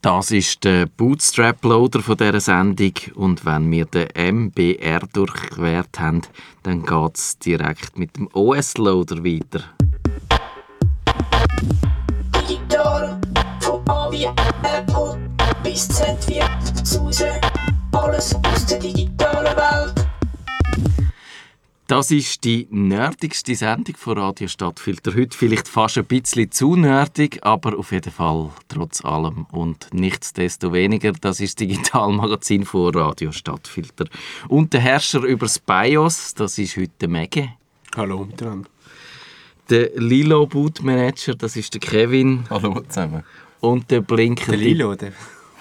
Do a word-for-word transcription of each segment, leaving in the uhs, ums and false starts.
Das ist der Bootstrap-Loader von dieser Sendung und wenn wir den M B R durchquert haben, dann geht es direkt mit dem O S-Loader weiter. Digital, von A wie Apple bis Z wie Suse, alles aus der digitalen Welt. Das ist die nerdigste Sendung von Radio Stadtfilter. Heute vielleicht fast ein bisschen zu nerdig, aber auf jeden Fall trotz allem. Und nichtsdestoweniger, das ist das Digitalmagazin von Radio Stadtfilter. Und der Herrscher über das BIOS, das ist heute der Mege. Hallo miteinander. Der Lilo Boot Manager, das ist der Kevin. Hallo zusammen. Und der blinkende... Der Lilo, der...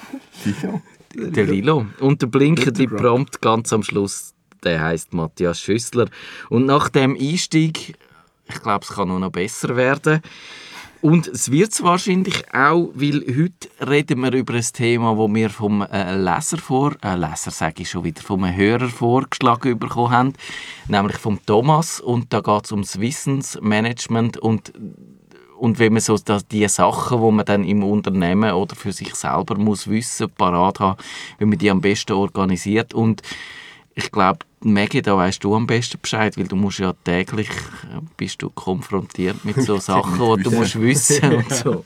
Lilo? Der Lilo. Und der blinkende Prompt ganz am Schluss. Der heisst Matthias Schüssler. Und nach dem Einstieg, ich glaube, es kann nur noch besser werden. Und es wird es wahrscheinlich auch, weil heute reden wir über ein Thema, das wir vom äh, Leser vor, äh, Leser sage ich schon wieder, vom Hörer vorgeschlagen bekommen haben, nämlich vom Thomas. Und da geht es ums Wissensmanagement und und wenn man so die Sachen, die man dann im Unternehmen oder für sich selber muss wissen, parat haben, wie man die am besten organisiert. Und ich glaube, Maggie, da weißt du am besten Bescheid, weil du musst ja täglich bist du konfrontiert mit so Sachen, die du musst wissen und so.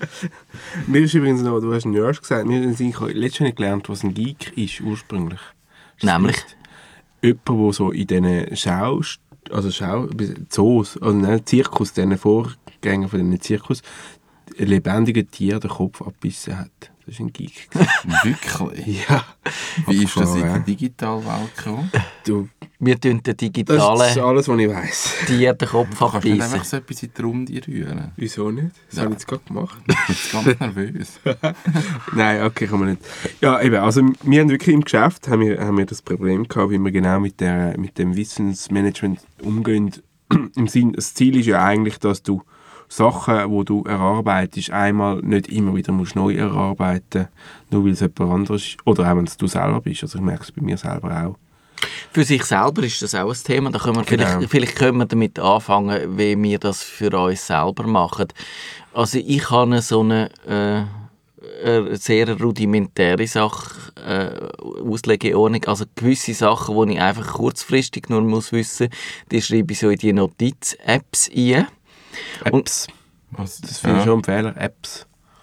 Mir ist übrigens noch, du hast einen Nerd gesagt, wir haben letztens gelernt, was ein Geek ist ursprünglich. Ist Nämlich? Jemand, der so in diesen Schau, also Schau, Zoos, also nein, Zirkus, diesen Vorgängern von diesen Zirkus, lebendige Tiere den Kopf abbissen hat. Das ist ein Geek. Wirklich? Ja. Wie ist das in ja. der Digitalwelt gekommen? Du, wir tun den digitalen das ist alles, was ich weiss. Tier den Kopf Du kannst nicht abbeissen. einfach so etwas in die Runde rühren. Wieso nicht? Das Ja. habe ich jetzt gerade gemacht. Ich bin jetzt ganz nervös. Nein, okay, kann man nicht. Ja, eben, also wir haben wirklich im Geschäft haben wir, haben wir das Problem gehabt, wie wir genau mit, der, mit dem Wissensmanagement umgehen. Im Sinn, das Ziel ist ja eigentlich, dass du Sachen, die du erarbeitest, einmal nicht immer wieder musst neu erarbeiten, nur weil es jemand anderes ist. Oder auch, wenn es du selber bist. Also ich merke es bei mir selber auch. Für sich selber ist das auch ein Thema. Da können wir Genau. vielleicht, vielleicht können wir damit anfangen, wie wir das für uns selber machen. Also ich habe so eine, äh, eine sehr rudimentäre Sache, äh, Auslegeordnung. Also gewisse Sachen, die ich einfach kurzfristig nur muss wissen, die schreibe ich so in die Notiz-Apps ein. Apps. Was? Das finde ich schon ein Fehler. Apps.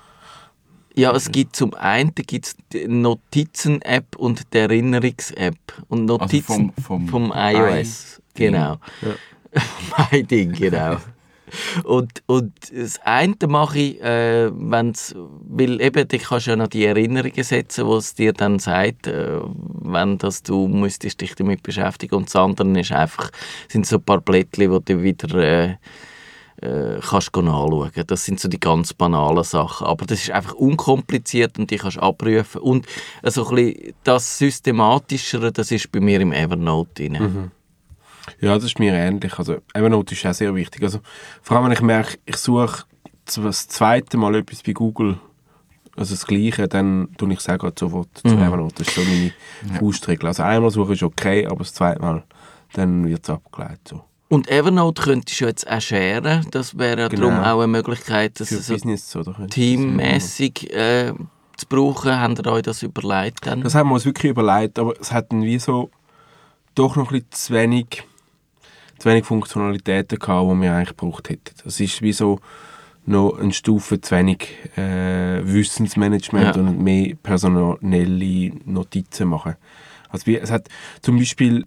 Ja, es gibt zum einen gibt's die Notizen-App und die Erinnerungs-App. Und Notizen Also vom, vom, vom iOS. Genau. Ja. Mein Ding, genau. Und, und das eine mache ich, äh, wenn's, weil eben, da kannst du ja noch die Erinnerungen setzen, wo es dir dann sagt, äh, wenn das, du müsstest dich damit beschäftigen. Und das andere ist einfach, sind so ein paar Blättchen, wo du wieder äh, äh, kannst nachschauen. Das sind so die ganz banalen Sachen. Aber das ist einfach unkompliziert und die kannst abrufen. Und also ein bisschen das Systematischere, das ist bei mir im Evernote drin. Mhm. Ja, das ist mir ähnlich. Also Evernote ist auch sehr wichtig. Also, vor allem, wenn ich merke, ich suche das zweite Mal etwas bei Google, also das Gleiche, dann tue ich es auch sofort zu Mhm. Evernote. Das ist so meine Faustregel. Also einmal suche ist okay, aber das zweite Mal, dann wird es abgeleitet. So. Und Evernote könntest du jetzt auch sharen. Das wäre ja Genau. darum auch eine Möglichkeit, das Für so Business, oder? teammäßig äh, zu brauchen. Habt ihr euch das überlegt? Dann? Das haben wir uns wirklich überlegt, aber es hat dann wie so doch noch ein bisschen zu wenig, zu wenig Funktionalitäten gehabt, die wir eigentlich gebraucht hätten. Es ist wie so noch eine Stufe zu wenig äh, Wissensmanagement Ja. und mehr personelle Notizen machen. Also wie, es hat zum Beispiel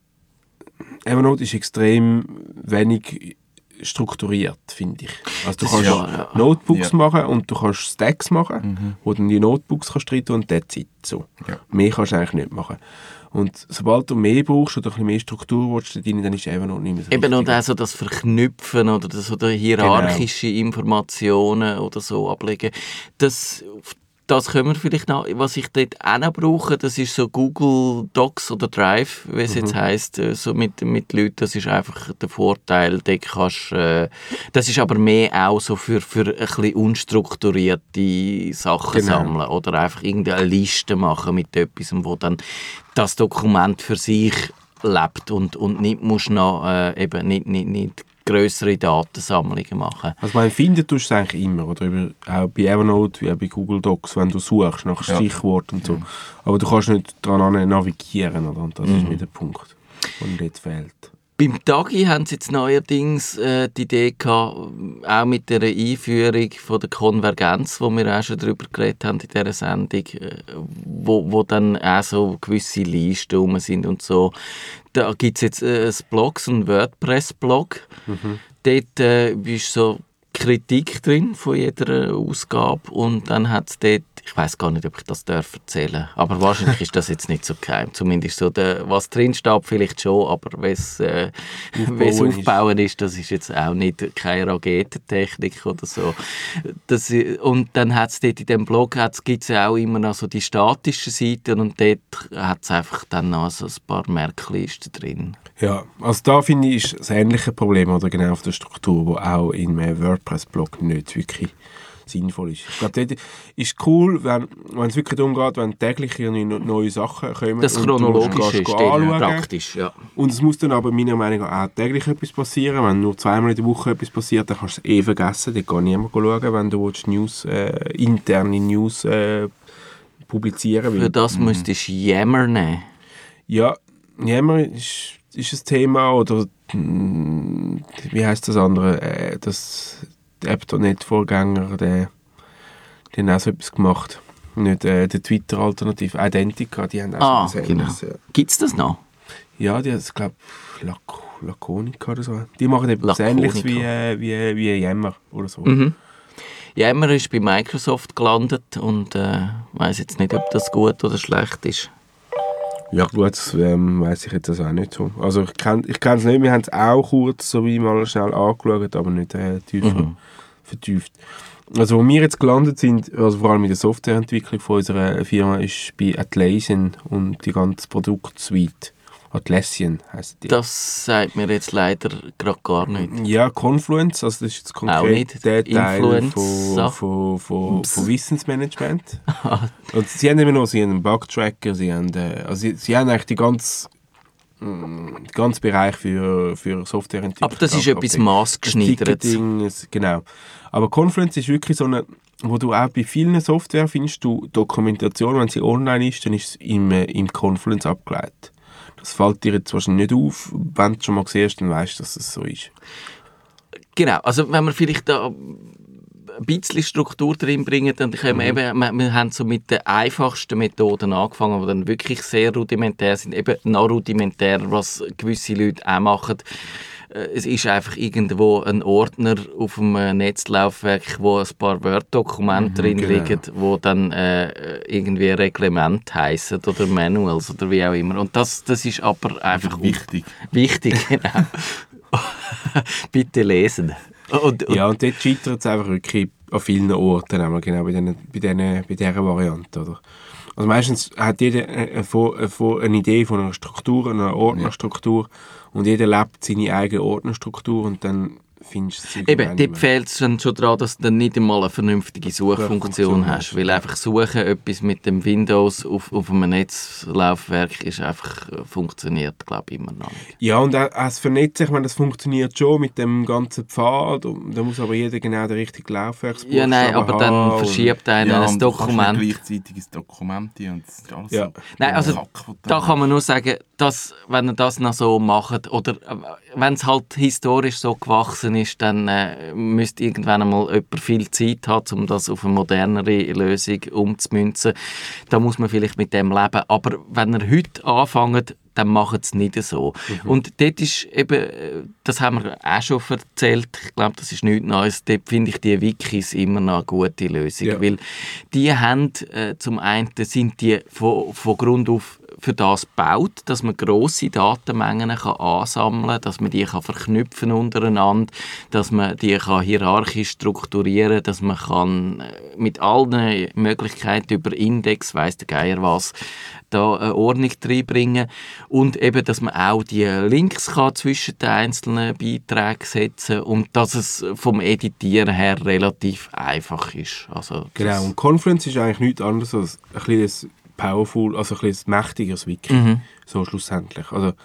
Evernote ist extrem wenig strukturiert, finde ich. Also du Das kannst ist wahr, ja. Notebooks Ja. machen und du kannst Stacks machen, Mhm. wo du die Notebooks kannst rein tun und that's it. So. Ja. Mehr kannst du eigentlich nicht machen. Und sobald du mehr brauchst oder ein bisschen mehr Struktur willst, dann ist Evernote nicht mehr so Eben und wichtig. auch so das Verknüpfen oder das, oder hierarchische Informationen oder so ablegen. Das, das können wir vielleicht noch, was ich dort auch noch brauche, das ist so Google Docs oder Drive, wie es jetzt heisst, äh, so mit, mit Leuten, das ist einfach der Vorteil, dort kannst, äh, das ist aber mehr auch so für, für ein bisschen unstrukturierte Sachen Genau. sammeln oder einfach irgendeine Liste machen mit etwas, wo dann das Dokument für sich lebt und, und nicht musst noch, äh, eben nicht, nicht, nicht grössere Datensammlungen machen. Also man findet tust du es eigentlich immer, oder über, auch bei Evernote, wie auch bei Google Docs, wenn du suchst nach Ja. Stichwort und so. Mhm. Aber du kannst nicht daran navigieren, oder? Und das Mhm. ist nicht der Punkt, der dort fehlt. Beim Tagi haben sie jetzt neuerdings äh, die Idee gehabt, auch mit der Einführung von der Konvergenz, wo wir auch schon darüber geredet haben in dieser Sendung, äh, wo, wo dann auch so gewisse Listen rum sind und so. Da gibt es jetzt äh, ein Blog, so ein WordPress-Blog. Mhm. Dort äh, ist so Kritik drin von jeder Ausgabe und dann hat es dort, ich weiß gar nicht, ob ich das darf erzählen, aber wahrscheinlich ist das jetzt nicht so geheim. Zumindest so, der, was drin steht, vielleicht schon, aber wenn es äh, wie's aufbauen ist, das ist jetzt auch nicht keine Raketentechnik oder so. Das, und dann hat es dort in dem Blog gibt es ja auch immer noch so die statischen Seiten und dort hat es einfach dann noch so ein paar Merklisten drin. Ja, also da finde ich, ist das ähnliche Problem, oder genau auf der Struktur, wo auch in einem WordPress-Blog nicht wirklich sinnvoll ist. Ich glaube, dort ist cool, wenn, wenn es wirklich darum geht, wenn täglich neue Sachen kommen. Das chronologisch ist anschauen. praktisch, ja. Und es muss dann aber meiner Meinung nach auch täglich etwas passieren. Wenn nur zweimal in der Woche etwas passiert, dann kannst du es eh vergessen. Dann kann niemand schauen, wenn du News, äh, interne News äh, publizieren willst. Für das müsstest du Yammer nehmen. Ja, Yammer ist, ist ein Thema, oder mh, wie heisst das andere? Äh, das App dot net-Vorgänger, der, die haben auch so etwas gemacht. Nicht äh, der Twitter-Alternativ, Identica, die haben auch Ah, so etwas genau. Ähnliches, ja. Gibt es das noch? Ja, die haben es, glaube ich, Lac Laconica oder so. Die machen etwas Laconica. Ähnliches wie, äh, wie, wie Yammer oder so. Mhm. Yammer ist bei Microsoft gelandet und ich äh, weiß jetzt nicht, ob das gut oder schlecht ist. Ja gut, das ähm, weiss ich jetzt also auch nicht so. Also ich kenne ich es nicht, wir haben es auch kurz so wie mal schnell angeschaut, aber nicht äh, tiefer Mhm. vertieft. Also wo wir jetzt gelandet sind, also vor allem in der Softwareentwicklung von unserer Firma, ist bei Atlassian und die ganze Produktsuite. Atlassian heisst die. Das sagt mir jetzt leider gerade gar nicht. Ja, Confluence, also das ist jetzt Auch konkret nicht. der Teil Influenza. von, von, von, von Wissensmanagement. Und sie haben immer noch sie haben einen Bugtracker, sie haben, äh, also sie, sie haben eigentlich die ganze, mh, den ganzen Bereich für, für Softwareentwicklung. Aber das ist abgedeckt. etwas maßgeschneidertes. Das Ticketing, es- genau. Aber Confluence ist wirklich so eine, wo du auch bei vielen Software findest du Dokumentation, wenn sie online ist, dann ist es im, äh, im Confluence abgeleitet. Das fällt dir jetzt wahrscheinlich nicht auf. Wenn du es schon mal siehst, dann weißt du, dass es so ist. Genau, also wenn wir vielleicht da ein bisschen Struktur drin bringen, dann können wir Mhm. eben, wir, wir haben so mit den einfachsten Methoden angefangen, die dann wirklich sehr rudimentär sind, eben noch rudimentärer, was gewisse Leute auch machen. Äh, Es ist einfach irgendwo ein Ordner auf einem Netzlaufwerk, wo ein paar Word-Dokumente drin genau. liegen, wo dann äh, irgendwie Reglement heissen oder Manuals oder wie auch immer. Und das, das ist aber einfach Wichtig. wichtig, genau. Bitte lesen. Und, und Ja, und dort scheitert es einfach wirklich an vielen Orten, einmal genau bei, diesen, bei, diesen, bei dieser Variante. Oder? Also meistens hat jeder eine, eine, eine Idee von einer Struktur, einer Ordnerstruktur, und jeder lebt seine eigene Ordnerstruktur und dann findest du es eben, irgendwann dort nicht fehlt es dann schon daran, dass du dann nicht einmal eine vernünftige Suchfunktion Suchfunktion hast. hast. Weil einfach suchen, etwas mit dem Windows auf, auf einem Netzlaufwerk, ist einfach, äh, funktioniert, glaube ich, immer noch nicht. Ja, und auch, auch das Vernetzen, ich meine, das funktioniert schon mit dem ganzen Pfad, und da muss aber jeder genau den richtigen Laufwerksbuchstaben Ja, nein, aber dann haben und- verschiebt einer Ja, ein und du kannst nicht Dokument. gleichzeitig ein Dokument ein und das ist alles Ja. so Nein, also Kack, was da kann man nur sagen, dass, wenn ihr das noch so macht, oder äh, wenn es halt historisch so gewachsen ist, dann äh, müsste irgendwann einmal jemand viel Zeit haben, um das auf eine modernere Lösung umzumünzen. Da muss man vielleicht mit dem leben. Aber wenn ihr heute anfangt, dann macht es nicht so. Mhm. Und dort ist eben, äh, das haben wir auch schon erzählt, ich glaube, das ist nichts Neues, dort finde ich die Wikis immer noch eine gute Lösung, Ja. weil die haben, äh, zum einen sind die von, von Grund auf für das gebaut, dass man grosse Datenmengen kann ansammeln kann, dass man die kann verknüpfen untereinander, dass man die kann hierarchisch strukturieren kann, dass man kann äh, mit allen Möglichkeiten über Index, weiss der Geier was, da eine Ordnung reinbringen und eben, dass man auch die Links kann zwischen den einzelnen Beiträgen setzen und dass es vom Editieren her relativ einfach ist. Also, Genau, das- und Confluence ist eigentlich nichts anderes als ein bisschen powerful, also ein bisschen mächtigeres Wiki, Mhm. so schlussendlich. Also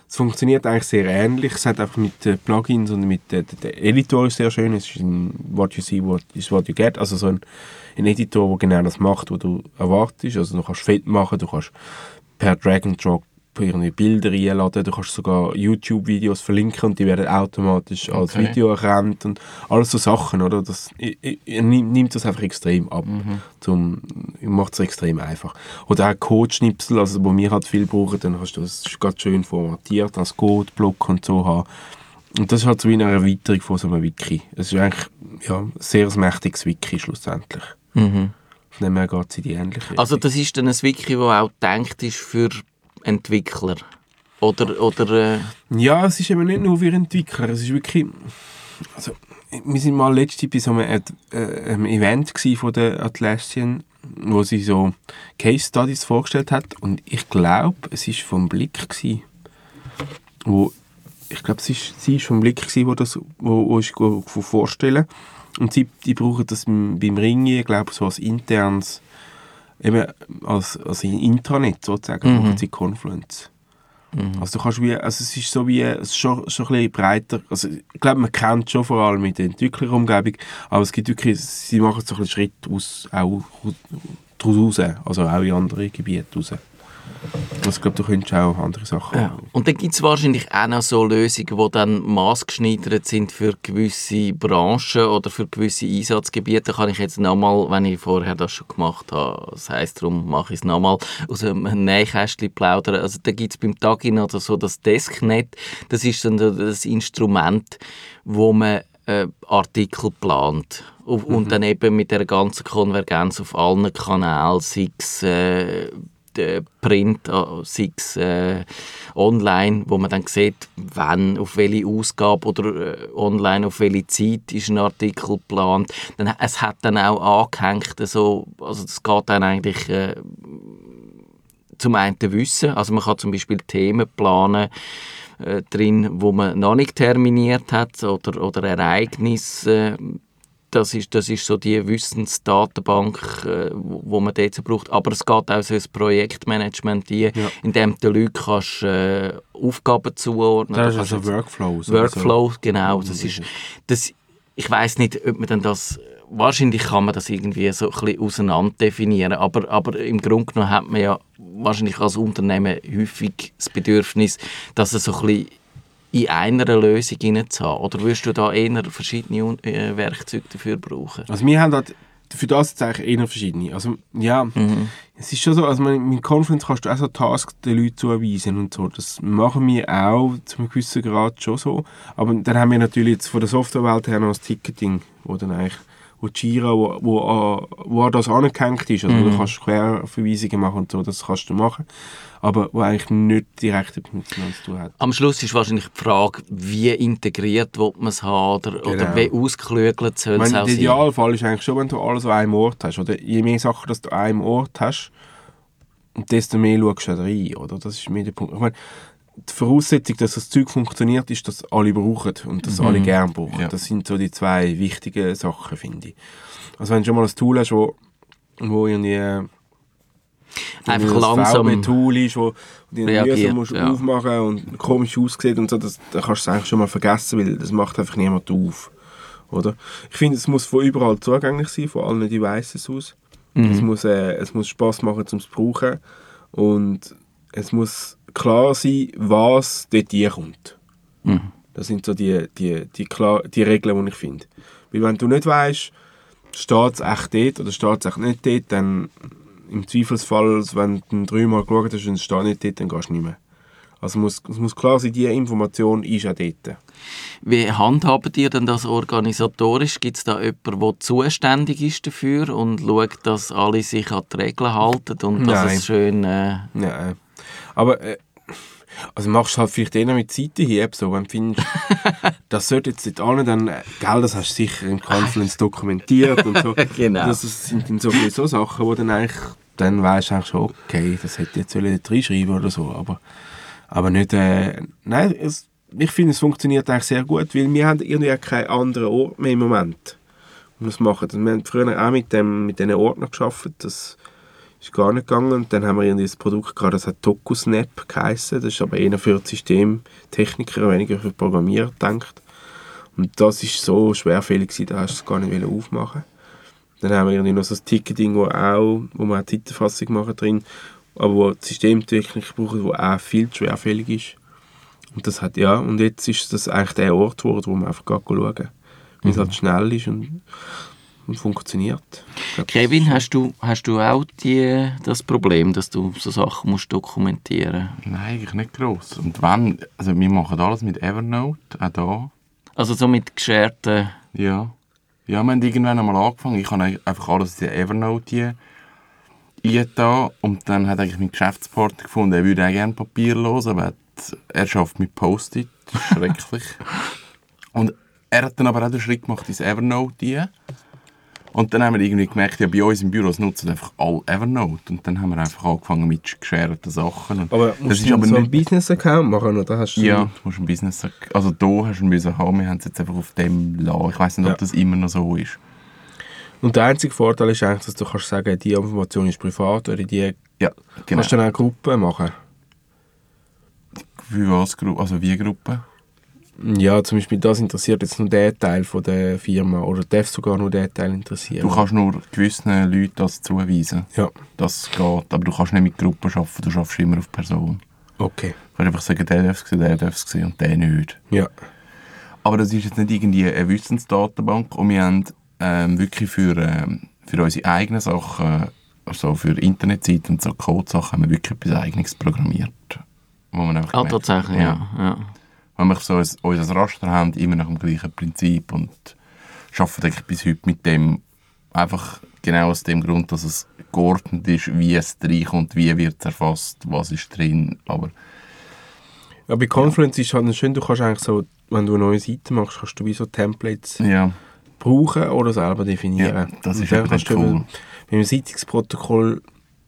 es funktioniert eigentlich sehr ähnlich. Es hat einfach mit den Plugins und mit der, der Editor ist sehr schön. Es ist ein What you see, what is what you get. Also so ein, ein Editor, der genau das macht, was du erwartest. Also du kannst Fett machen, du kannst per Drag and Drop irgendwie Bilder reinladen, du kannst sogar YouTube-Videos verlinken und die werden automatisch als Okay. Video erkannt und alles so Sachen, oder? Das, ich, ich, ich nimmt das einfach extrem ab. Mhm. Zum, macht es extrem einfach. Oder auch Codeschnipsel, also wo wir halt viel brauchen, dann hast du das ganz schön formatiert als Codeblock und so haben. Und das ist halt so wie eine Erweiterung von so einem Wiki. Es ist eigentlich ja, ein sehr mächtiges Wiki schlussendlich. Mhm. Von dem her geht es in die ähnliche Also Richtung. das ist dann ein Wiki, das auch gedacht ist für Entwickler? Oder, oder äh, Ja, es ist eben nicht nur für Entwickler, es ist wirklich... Also, wir sind mal letztens bei so einem, Ad, äh, einem Event gsi von der Atlassian, wo sie so Case Studies vorgestellt hat und ich glaube, es ist vom Blick gsi, wo ich glaube, es ist, sie ist vom Blick gsi, wo das wo, wo ich go, go vorstellen und sie die brauchen das beim, beim Ringi, ich glaube so als internes eben als, als Intranet sozusagen, Mhm. brauchen sie Confluence. Also du kannst wie, also es ist so wie, es ist schon, schon ein bisschen breiter, also ich glaube, man kennt schon vor allem mit der Entwicklerumgebung, aber es gibt wirklich, sie machen so ein bisschen Schritt aus, auch daraus raus, also auch in andere Gebiete raus. Also ich glaube, du könntest auch andere Sachen ja. machen. Und dann gibt es wahrscheinlich auch noch so Lösungen, die dann maßgeschneidert sind für gewisse Branchen oder für gewisse Einsatzgebiete. Da kann ich jetzt nochmal, wenn ich vorher das schon gemacht habe, das heisst, darum mache ich es nochmal, aus einem Nähkästchen plaudern. Also da gibt es beim Tagin oder so das Desknet, das ist dann das Instrument, wo man äh, Artikel plant. Und, Mhm. und dann eben mit der ganzen Konvergenz auf allen Kanälen, sei es äh, Print, sei es äh, online, wo man dann sieht, wann, auf welche Ausgabe oder äh, online, auf welche Zeit ist ein Artikel geplant. Dann, es hat dann auch angehängt, so, also das geht dann eigentlich äh, zum einen Wissen, also man kann zum Beispiel Themen planen, äh, drin, wo man noch nicht terminiert hat oder, oder Ereignisse. Das ist, das ist so die Wissensdatenbank, äh, wo, wo man dort braucht. Aber es geht auch so ein Projektmanagement, die, Ja. in dem du den Leuten kannst, äh, Aufgaben zuordnen Das ist Du also kannst jetzt- Workflows. Workflow, Also, genau. Das ist, das, ich weiss nicht, ob man dann das... Wahrscheinlich kann man das irgendwie so ein bisschen auseinander definieren, aber, aber im Grunde genommen hat man ja wahrscheinlich als Unternehmen häufig das Bedürfnis, dass es so ein bisschen in einer Lösung hinein zu haben. Oder würdest du da eher verschiedene äh, Werkzeuge dafür brauchen? also wir haben halt für das jetzt eigentlich eher verschiedene. Also ja, Mhm. es ist schon so, also man, mit Confluence kannst du auch so Tasks den Leuten zuweisen und so. Das machen wir auch zu einem gewissen Grad schon so. Aber dann haben wir natürlich jetzt von der Softwarewelt her noch das Ticketing, wo dann eigentlich wo Jira, wo, wo, an- wo an das angehängt ist. Also wo du kannst Querverweisungen machen und so, das kannst du machen. Aber wo eigentlich nicht direkt mit Finanz zu tun hat. Am Schluss ist wahrscheinlich die Frage, wie integriert will man es haben oder, Genau. oder wie ausgeklügelt soll Ich es meine, auch der sein. Idealfall ist eigentlich schon, wenn du alles an einem Ort hast. Oder je mehr Sachen, dass du an einem Ort hast, desto mehr schaust du da rein. Oder? Das ist mehr der Punkt. Ich meine, die Voraussetzung, dass das Zeug funktioniert, ist, dass alle brauchen und dass alle gerne brauchen. Ja. Das sind so die zwei wichtigen Sachen, finde ich. Also wenn du schon mal ein Tool hast, wo, wo irgendwie Einfach ein langsam V B-Tool ist, wo du reagiert, mühsam musst ja. aufmachen und komisch aussieht und so, das, das kannst du eigentlich schon mal vergessen, weil das macht einfach niemand auf. Oder? Ich finde, es muss von überall zugänglich sein, von allen Devices aus. Mhm. Es muss, äh, es muss Spass machen, um es zu brauchen. Und es muss klar sein, was dort kommt. Mhm. Das sind so die, die, die, klar, die Regeln, die ich finde. Weil wenn du nicht weißt, steht es echt dort oder steht es echt nicht dort, dann im Zweifelsfall, wenn du dreimal geschaut hast und es steht nicht dort, dann gehst du nicht mehr. Also muss, es muss klar sein, diese Information ist auch dort. Wie handhaben ihr denn das organisatorisch? Gibt es da jemanden, der zuständig ist dafür und schaut, dass alle sich an die Regeln halten und dass Nein. es schön... Äh, Ja, äh, aber äh, also machst du halt vielleicht eher mit Seitenhieb, so, wenn du findest, das sollte jetzt nicht an, dann, äh, gell, das hast du sicher im Confluence dokumentiert und so. Genau. Das sind dann so viele so Sachen, wo dann eigentlich, dann weisst du eigentlich schon, okay, das hätte ich jetzt nicht reinschreiben oder so, aber, aber nicht, äh, nein, es, ich finde, es funktioniert eigentlich sehr gut, weil wir haben irgendwie keinen anderen Ort mehr im Moment, um das zu machen. Wir haben früher auch mit, dem, mit diesen Ordnern gearbeitet, das ist gar nicht gegangen. Und dann haben wir irgendwie das Produkt gehabt, das hat DocuSnap geheissen. Das ist aber eher für die Systemtechniker, weniger für Programmierer gedacht. Und das war so schwerfällig gewesen, da hast du es gar nicht aufmachen. Dann haben wir irgendwie noch so ein Ticketing, wo, auch, wo wir auch Zeiterfassung machen drin, aber wo die Systemtechnik brauchen, wo auch viel zu schwerfällig ist. Und das hat, ja, und jetzt ist das eigentlich der Ort geworden, wo man einfach schauen kann, wie es halt schnell ist und, und funktioniert. Glaub, Kevin, hast du, hast du auch die, das Problem, dass du so Sachen musst dokumentieren musst? Nein, eigentlich nicht gross. Und wenn, also wir machen alles mit Evernote, auch da. Also so mit gescherten... Ja. Ja, wir haben irgendwann einmal angefangen. Ich habe einfach alles in Evernote hier da und dann hat eigentlich mein Geschäftspartner gefunden, er würde auch gerne papierlos, aber er schafft mit Post-it, das ist schrecklich. Und er hat dann aber auch den Schritt gemacht ins Evernote hier. Und dann haben wir irgendwie gemerkt, ja, bei uns im Büro nutzen einfach alle Evernote. Und dann haben wir einfach angefangen mit gescherten Sachen. Und aber musst das du aber so einen nicht... Business-Account machen, oder hast du... Ja, du musst einen Business-Account... Also da hast du einen haben, wir haben es jetzt einfach auf dem lassen. Ich weiss nicht, ob ja. das immer noch so ist. Und der einzige Vorteil ist eigentlich, dass du kannst sagen, die Information ist privat oder die... Ja, genau. Kannst du dann auch Gruppen machen? Wie was? Also wie Gruppen? Ja, zum Beispiel das interessiert jetzt nur den Teil von der Firma oder darf sogar nur den Teil interessieren. Du kannst nur gewissen Leuten das zuweisen. Ja. Das geht, aber du kannst nicht mit Gruppen arbeiten, du arbeitest immer auf Person. Okay. Du kannst einfach sagen, der darf es sehen, der darf es sehen und der nicht. Ja. Aber das ist jetzt nicht irgendwie eine Wissensdatenbank und wir haben ähm, wirklich für, ähm, für unsere eigenen Sachen, also für Internetseiten und so Codesachen, haben wir wirklich etwas Eigenes programmiert. Wo man einfach Ah, gemerkt, tatsächlich, ja. ja. Wenn wir so ein, unser Raster haben, immer nach dem gleichen Prinzip und arbeiten eigentlich bis heute mit dem einfach genau aus dem Grund, dass es geordnet ist, wie es reinkommt, wie wird es erfasst, was ist drin, aber... Ja, bei Confluence ja. ist halt schön, du kannst eigentlich so, wenn du eine neue Seite machst, kannst du wie so Templates ja. brauchen oder selber definieren. Ja, das ist eben cool. Mit dem Sitzungsprotokoll,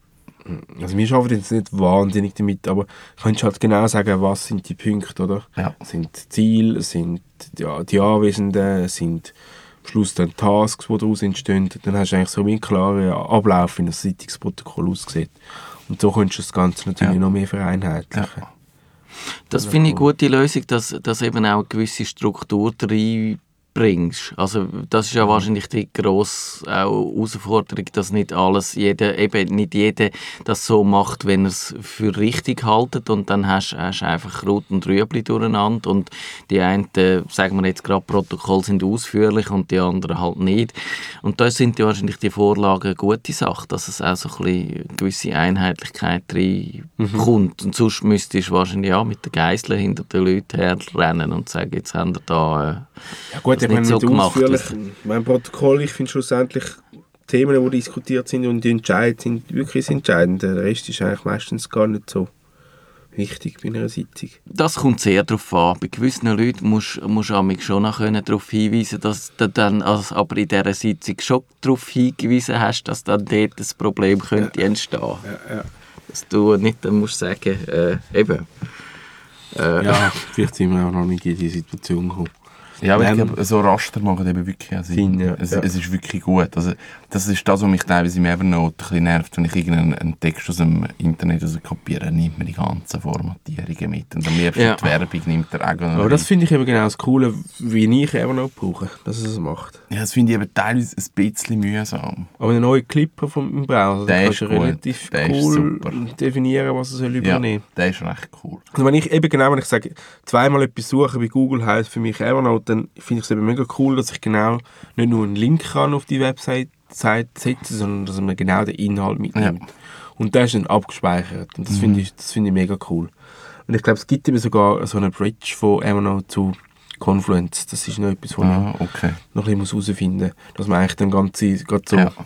also wir arbeiten jetzt nicht wahnsinnig damit, aber kannst halt genau sagen, was sind die Punkte, oder? Ja. Sind Ziele, sind ja, die Anwesenden, sind am Schluss dann Tasks, die daraus entstehen. Dann hast du eigentlich so einen klaren Ablauf, wie das Sitzungsprotokoll aussieht. Und so kannst du das Ganze natürlich ja. noch mehr vereinheitlichen. Ja. Das finde ich eine gute Lösung, dass, dass eben auch eine gewisse Struktur reinbringst. Also das ist ja wahrscheinlich die grosse Herausforderung, dass nicht alles, jeder, eben nicht jeder das so macht, wenn er es für richtig hält, und dann hast du einfach Kraut und Rüebli durcheinander und die einen, sagen wir jetzt gerade, Protokolle sind ausführlich und die anderen halt nicht. Und da sind ja wahrscheinlich die Vorlagen eine gute Sache, dass es auch so ein bisschen eine gewisse Einheitlichkeit reinkommt. Mhm. Und sonst müsstest du wahrscheinlich auch mit den Geiseln hinter den Leuten herrennen und sagen, jetzt haben wir da... Äh, ja gut, ich meine, so ausführlich. Mein Protokoll, ich finde schlussendlich Themen, die diskutiert sind und die entscheidend sind, wirklich entscheidend. Der Rest ist eigentlich meistens gar nicht so wichtig bei einer Sitzung. Das kommt sehr darauf an. Bei gewissen Leuten musst du schon noch darauf hinweisen, dass du dann also, aber in dieser Sitzung schon darauf hingewiesen hast, dass dann dort das Problem könnte ja. entstehen. Ja, ja. Dass du nicht dann musst sagen, äh, eben. Äh, ja, vielleicht sind wir auch noch nicht in diese Situation gekommen. Ja, aber ich glaube, so Raster machen eben wirklich Sinn. Ja, es, ja. es ist wirklich gut. Also, das ist das, was mich teilweise im Evernote ein bisschen nervt, wenn ich irgendeinen Text aus dem Internet also kopiere, nimmt man die ganzen Formatierungen mit. Und am liebsten ja. die Werbung nimmt er auch. Aber das finde ich eben genau das Coole, wie ich Evernote brauche, dass es es macht. Ja, das finde ich eben teilweise ein bisschen mühsam. Aber einen neuen Clipper vom Browser, der kannst du relativ der cool definieren, was er soll übernehmen soll. Ja, der ist recht cool. Also wenn ich eben genau, wenn ich sage, zweimal etwas suchen bei Google heisst für mich Evernote, dann finde ich es eben mega cool, dass ich genau nicht nur einen Link kann auf die Website setzen, sondern dass man genau den Inhalt mitnimmt. Ja. Und der ist dann abgespeichert. Und das mhm. finde ich, das finde ich mega cool. Und ich glaube, es gibt eben sogar so eine Bridge von Evernote zu Confluence. Das ist noch etwas, was ah, okay. noch ein bisschen herausfinden muss. Dass man eigentlich dann ganze, gerade so, ja.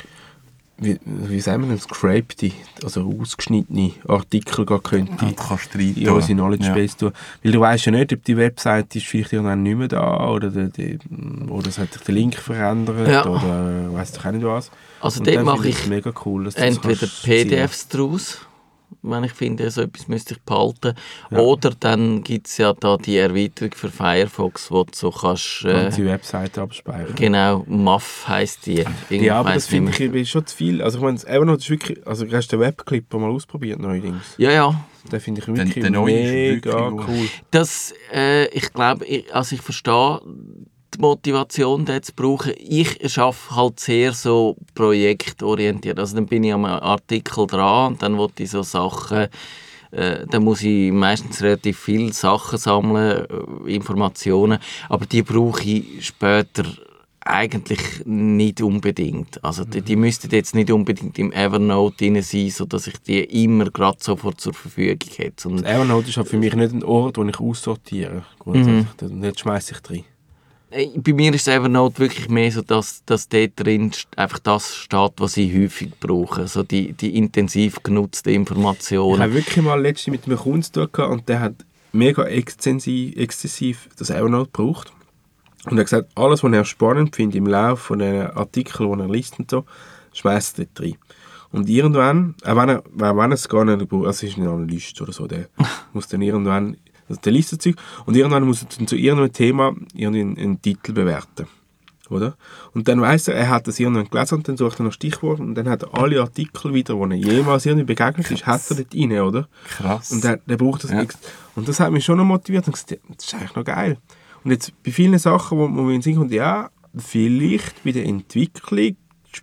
wie, wie sagen wir denn, scraped, also ausgeschnittene Artikel gar könnte ja, in unsere Knowledge Base ja. tun. Weil du weißt ja nicht, ob die Website ist vielleicht irgendwann nicht mehr da oder, die, die, oder es hat sich der Link verändert ja. oder weiss doch auch nicht was. Also und dort mache ich mega cool, dass entweder P D Fs draus wenn ich finde, so etwas müsste ich behalten. Ja. Oder dann gibt es ja da die Erweiterung für Firefox, wo du so kannst... Äh, die Webseite abspeichern. Genau, M A F heisst die. Irgend ja, aber das finde ich ist schon zu viel. Also ich meine, Evernote ist wirklich... Also hast du den Webclipper mal ausprobiert neuerdings? Ja, ja. Den finde ich wirklich den, den mega cool. Das, äh, ich glaube, also ich verstehe die Motivation, die zu brauchen. Ich arbeite halt sehr so projektorientiert. Also dann bin ich am Artikel dran und dann will ich so Sachen, äh, dann muss ich meistens relativ viele Sachen sammeln, äh, Informationen, aber die brauche ich später eigentlich nicht unbedingt. Also die, die müssten jetzt nicht unbedingt im Evernote drin sein, sodass ich die immer gerade sofort zur Verfügung hätte. Und Evernote ist halt für mich nicht ein Ort, wo ich aussortiere. Mhm. Jetzt schmeiße ich drin. Bei mir ist Evernote wirklich mehr so, dass, dass dort drin einfach das steht, was ich häufig brauche. Also die, die intensiv genutzten Informationen. Ich habe wirklich mal letztens mit einem Kunden zu tun gehabt und der hat mega extensiv, exzessiv das Evernote gebraucht. Und er hat gesagt, alles, was er spannend findet im Laufe von den Artikeln, die er liest und so, schmeißt er dort rein. Und irgendwann, auch wenn er, wenn er es gar nicht braucht, also es ist ein Analyst oder so, der muss dann irgendwann... Also der liest das Zeug und irgendwann muss er dann zu irgendeinem Thema einen, einen Titel bewerten. Oder? Und dann weiss er, er hat das irgendwann gelesen und dann sucht er nach Stichworten und dann hat er alle Artikel wieder, wo er jemals irgendwie begegnet ist, hat er dort rein, oder? Krass. Und der, der braucht das ja. Und das hat mich schon noch motiviert und gesagt, das ist eigentlich noch geil. Und jetzt bei vielen Sachen, wo, wo man in kommt, ja, vielleicht bei der Entwicklung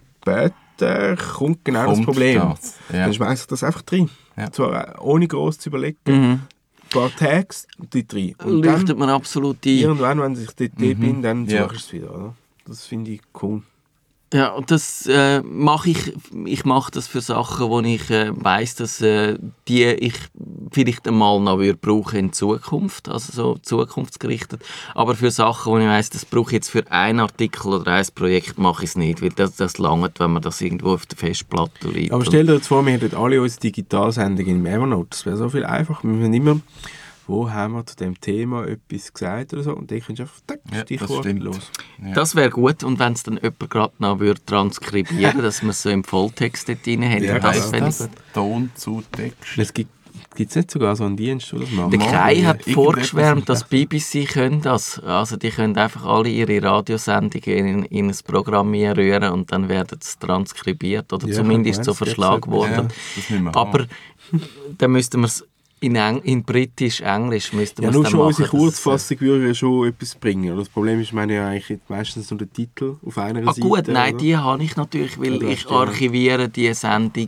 später kommt genau kommt das Problem. Das. Ja. Dann schmeiße ich das einfach drin. Ja. Zwar ohne groß zu überlegen. Mhm. Ein paar Tags und die drei. Und leuchtet dann, man absolut ein. Irgendwann, wenn ich dort mhm. bin, dann ja. suche ich es wieder. Oder? Das finde ich cool. Ja, und das äh, mache ich, ich mache das für Sachen, wo ich äh, weiss, dass äh, die ich vielleicht einmal noch würde brauchen in Zukunft, also so zukunftsgerichtet. Aber für Sachen, wo ich weiss, das brauche ich jetzt für einen Artikel oder ein Projekt, mache ich es nicht, weil das, das langt, wenn man das irgendwo auf der Festplatte liegt. Aber stell dir jetzt vor, wir hätten alle unsere Digitalsendungen im Evernote. Das wäre so viel einfacher. Wir müssen immer, wo haben wir zu dem Thema etwas gesagt oder so, und dann kannst du einfach ja, Stichwort los. Ja. Das wäre gut, und wenn es dann jemand gerade noch würde transkribieren würde, dass man es so im Volltext dort drin hätte. Ja, das das das Ton zu Text. Es gibt es nicht sogar so einen Dienst, der das macht? Der Kai hat vorgeschwärmt, dass B B C können das. Also die können einfach alle ihre Radiosendungen in, in ein Programm rühren und dann werden es transkribiert oder ja, zumindest so verschlagwortet. Ja, aber dann müssten wir es in, Eng- in britisch-englisch müssten wir ja, es nur dann schon machen. Unsere Kurzfassung würde ja schon etwas bringen. Das Problem ist, meine ja eigentlich meistens nur der Titel auf einer ah, Seite. Gut, nein, oder? die habe ich natürlich, weil ja, ich archiviere die Sendung.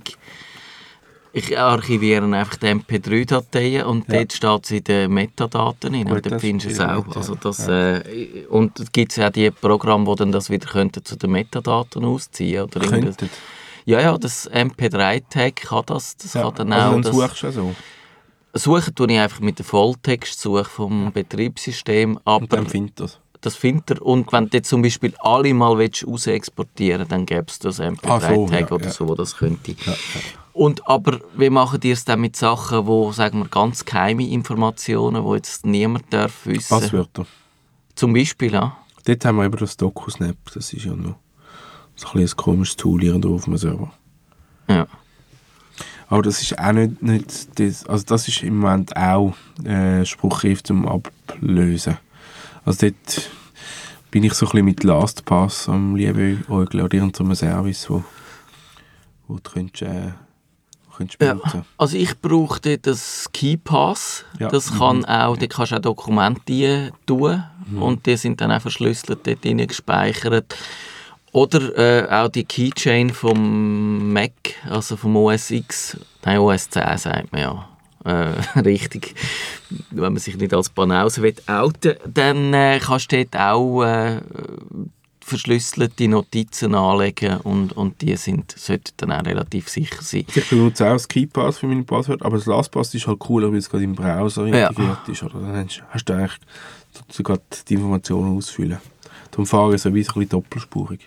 Ich archiviere einfach die M P drei Dateien und ja. dort steht es in den Metadaten rein. Und dort findest du es auch. Also das, ja. äh, und es gibt ja auch die Programme, die dann das wieder könnten zu den Metadaten ausziehen könnten. Ja, ja, das M P drei Tag kann das. Das ja, kann dann also auch. Dann das, suchst du so. Suchen tue ich einfach mit der Volltextsuche vom Betriebssystem. Aber und dann findet das. Das findet er. Und wenn du zum Beispiel alle mal raus exportieren willst, dann gäbe es das M P drei Tag ah, so, ja, oder ja. so, wo das könnte. Ja, ja. Und, aber wie machen ihr es dann mit Sachen, wo, sagen wir, ganz geheime Informationen, die jetzt niemand darf wissen? Passwörter. Zum Beispiel, ja. Dort haben wir eben das DocuSnap. Das ist ja noch so ein, ein komisches Tool hier auf dem Server. Ja. Aber das ist auch nicht, nicht das, also das ist im Moment auch äh, Spruchgriff zum Ablösen. Also dort bin ich so ein bisschen mit LastPass am Liebäugeln oder irgendeinem Service, wo, wo du könntest, äh, könntest benutzen. Ja, also ich brauche dort das KeyPass. Ja. Das kann mhm. auch, da kannst du auch Dokumente tun mhm. und die sind dann auch verschlüsselt dort drin gespeichert. Oder äh, auch die Keychain vom Mac, also vom O S X, nein, O S zehn sagt man ja. Äh, richtig, wenn man sich nicht als Banause outen will, dann äh, kannst du dort auch äh, verschlüsselte Notizen anlegen und, und die sind, sollten dann auch relativ sicher sein. Ich benutze auch das KeyPass für meine Passwörter, aber das LastPass ist halt cooler, weil es gerade im Browser integriert ja. ist. Oder? Dann hast, hast du eigentlich sogar die Informationen ausfüllen. Darum fahre ich so wie so ein bisschen doppelspurig.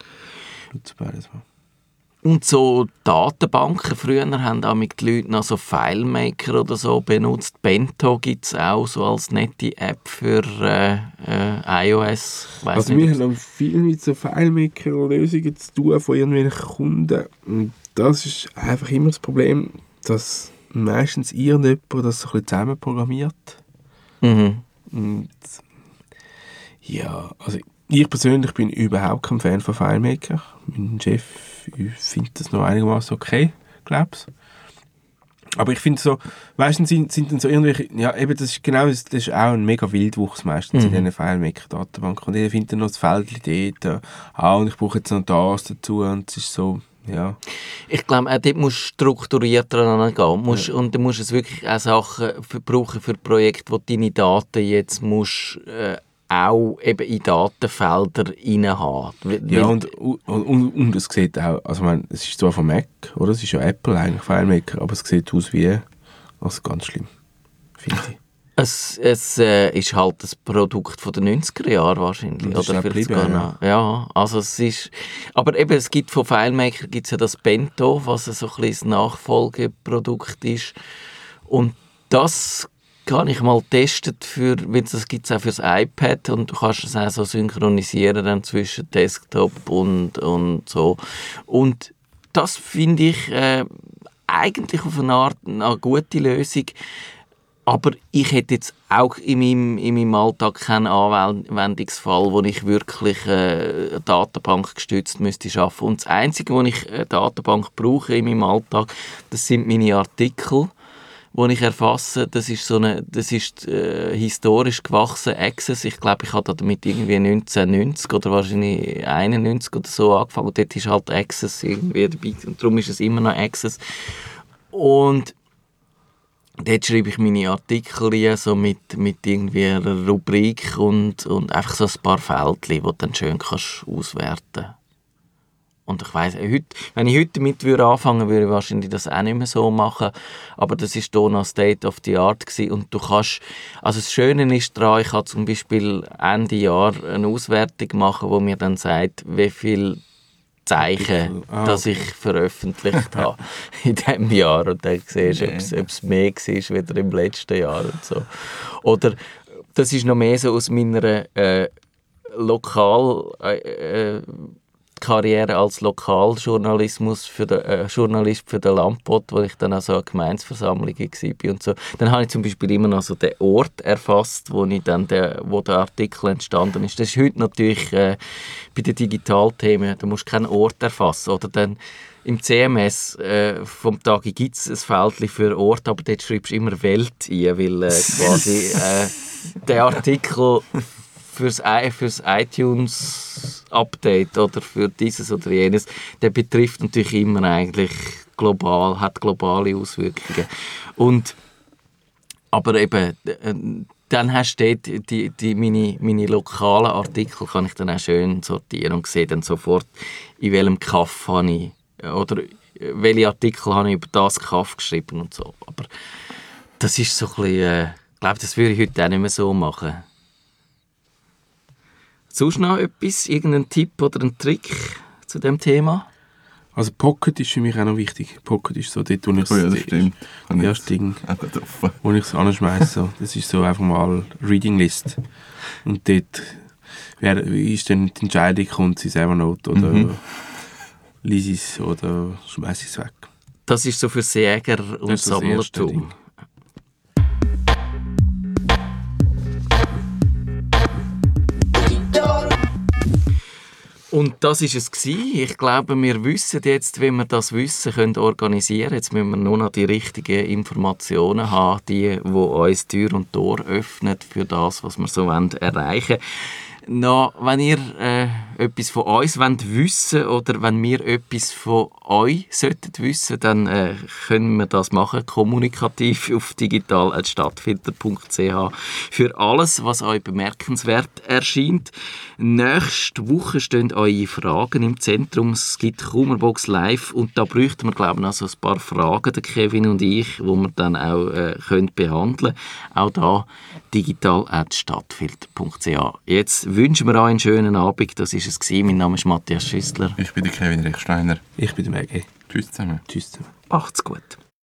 Und so Datenbanken, früher haben auch mit den Leuten noch so FileMaker oder so benutzt. Bento gibt es auch so als nette App für äh, äh, iOS. Weiss also nicht, wir haben auch viel mit so FileMaker-Lösungen zu tun von irgendwelchen Kunden. Und das ist einfach immer das Problem, dass meistens irgendjemand, der das so ein bisschen zusammen programmiert. Mhm. Und ja, also ich persönlich bin überhaupt kein Fan von FileMaker. Mein Chef findet das noch einigermaßen okay, glaube ich. Aber ich finde so, meistens sind, sind dann so irgendwelche, ja eben, das ist genau, das ist auch ein mega Wildwuchs meistens mhm. in diesen FileMaker-Datenbanken. Und jeder findet dann noch das Feld dort, ah, und ich brauche jetzt noch das dazu und es ist so, ja. Ich glaube, auch dort musst du strukturierter angehen. Musst, ja. Und du musst es wirklich auch Sachen für, brauchen für Projekte, wo du deine Daten jetzt musst, äh, auch eben in Datenfelder rein haben. Ja, und, und, und, und es sieht auch, also ich meine, es ist zwar von Mac, oder? Es ist ja Apple eigentlich, FileMaker, aber es sieht aus wie, also ganz schlimm, finde ich. Es, es äh, ist halt das Produkt von den neunziger Jahren wahrscheinlich. Das oder ist vielleicht bleiben, ja. ja, also es ist, aber eben, es gibt von FileMaker gibt's ja das Bento, was so ein bisschen das Nachfolgeprodukt ist. Und das kann ich mal testen, für, weil das gibt es auch fürs iPad und du kannst es auch so synchronisieren dann zwischen Desktop und, und so. Und das finde ich äh, eigentlich auf eine Art eine gute Lösung. Aber ich hätte jetzt auch in meinem, in meinem Alltag keinen Anwendungsfall, wo ich wirklich äh, Datenbank gestützt müsste arbeiten. Und das Einzige, wo ich eine Datenbank brauche in meinem Alltag, das sind meine Artikel, die ich erfasse. Das ist, so eine, das ist äh, historisch gewachsen Access. Ich glaube, ich habe damit irgendwie neunzehnhundertneunzig oder wahrscheinlich einundneunzig oder so angefangen. Und dort ist halt Access irgendwie dabei. Und darum ist es immer noch Access. Und dort schreibe ich meine Artikel rein, so mit, mit irgendwie einer Rubrik und, und einfach so ein paar Feldchen, die du dann schön kannst auswerten kannst. Und ich weiss, heute, wenn ich heute damit würde anfangen würde, ich wahrscheinlich das auch nicht mehr so machen. Aber das war hier noch State of the Art gewesen. Und du kannst, also das Schöne ist daran, ich kann zum Beispiel Ende Jahr eine Auswertung machen, wo mir dann sagt, wie viel Zeichen, ah, dass ich veröffentlicht habe in diesem Jahr. Und dann siehst du, nee. ob es mehr war wieder im letzten Jahr und so. Oder das ist noch mehr so aus meiner äh, Lokal... Äh, Karriere als Lokaljournalismus für den, äh, Journalist für den Landbot, wo ich dann also an Gemeinsversammlungen war und so. Dann habe ich zum Beispiel immer noch so den Ort erfasst, wo, ich dann der, wo der Artikel entstanden ist. Das ist heute natürlich äh, bei den Digitalthemen, da musst du keinen Ort erfassen. Oder dann im C M S äh, vom Tag gibt es ein Feld für Ort, aber dort schreibst du immer Welt ein, weil äh, quasi äh, der Artikel fürs, fürs iTunes-Update oder für dieses oder jenes, der betrifft natürlich immer eigentlich global, hat globale Auswirkungen. Und, aber eben, dann hast du dort die, die, meine, meine lokalen Artikel, kann ich dann auch schön sortieren und sehe dann sofort, in welchem Kaff habe ich, oder welche Artikel habe ich über das Kaff geschrieben und so. Aber das ist so ein bisschen, äh, ich glaube, das würde ich heute auch nicht mehr so machen. Sonst noch etwas, irgendein Tipp oder ein Trick zu dem Thema? Also Pocket ist für mich auch noch wichtig. Pocket ist so dort, wo ich oh ja, das stimmt. Ja, das Ding, wo ich es anschmeiße. Das ist so einfach mal Reading List. Und dort wer, ist dann die Entscheidung, kommt sie selber Evernote oder mhm. lese es oder schmeiße es weg. Das ist so für Jäger und Sammlertum. Und das war es gewesen. Ich glaube, wir wissen jetzt, wie wir das Wissen können organisieren können. Jetzt müssen wir nur noch die richtigen Informationen haben, die, die uns Tür und Tor öffnen für das, was wir so erreichen wollen. Noch, wenn ihr äh, etwas von uns wollt wissen oder wenn wir etwas von euch solltet wissen, dann äh, können wir das machen, kommunikativ auf digital at stadtfilter punkt c h für alles, was euch bemerkenswert erscheint. Nächste Woche stehen eure Fragen im Zentrum. Es gibt Kummerbox live und da bräuchten wir, glaube ich, noch so ein paar Fragen, der Kevin und ich, die wir dann auch äh, können behandeln können. Auch da digital at stadtfilter punkt c h. Jetzt wünschen wir euch einen schönen Abend. Das war es gewesen. Mein Name ist Matthias Schüssler. Ich bin der Kevin Rechsteiner. Ich bin der Maggie. Tschüss zusammen. Tschüss zusammen. Macht's gut.